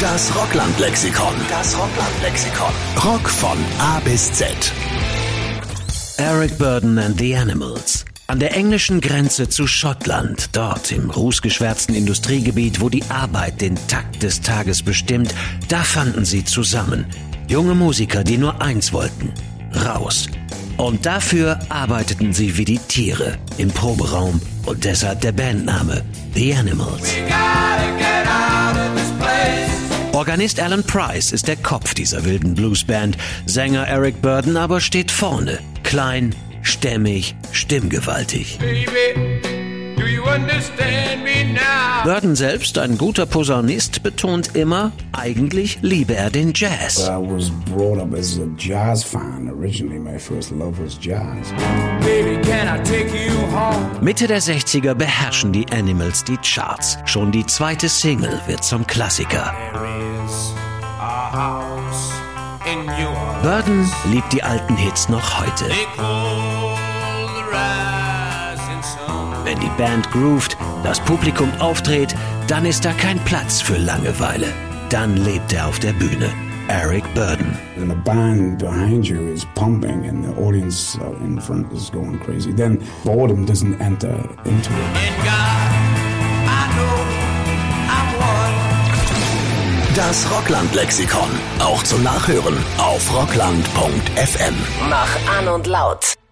Das Rockland-Lexikon. Rock von A bis Z. Eric Burdon and the Animals. An der englischen Grenze zu Schottland, dort im rußgeschwärzten Industriegebiet, wo die Arbeit den Takt des Tages bestimmt, da fanden sie zusammen. Junge Musiker, die nur eins wollten: raus. Und dafür arbeiteten sie wie die Tiere im Proberaum und deshalb der Bandname The Animals. Organist Alan Price ist der Kopf dieser wilden Bluesband. Sänger Eric Burdon aber steht vorne. Klein, stämmig, stimmgewaltig. Baby, do you understand me now? Burdon selbst, ein guter Posaunist, betont immer, eigentlich liebe er den Jazz. I was brought up as a jazz fan. Originally, my first love was jazz. Baby, can I take you home? Mitte der 60er beherrschen die Animals die Charts. Schon die zweite Single wird zum Klassiker. There is a house in your Burdon liebt die alten Hits noch heute. They call the rising sun. Wenn die Band groovt, das Publikum aufdreht, dann ist da kein Platz für Langeweile. Dann lebt er auf der Bühne. Eric Burdon. And the band behind you is pumping and the audience in front is going crazy. Then boredom doesn't enter into it. In God, I know I'm one. Das Rockland-Lexikon. Auch zum Nachhören auf rockland.fm. Mach an und laut.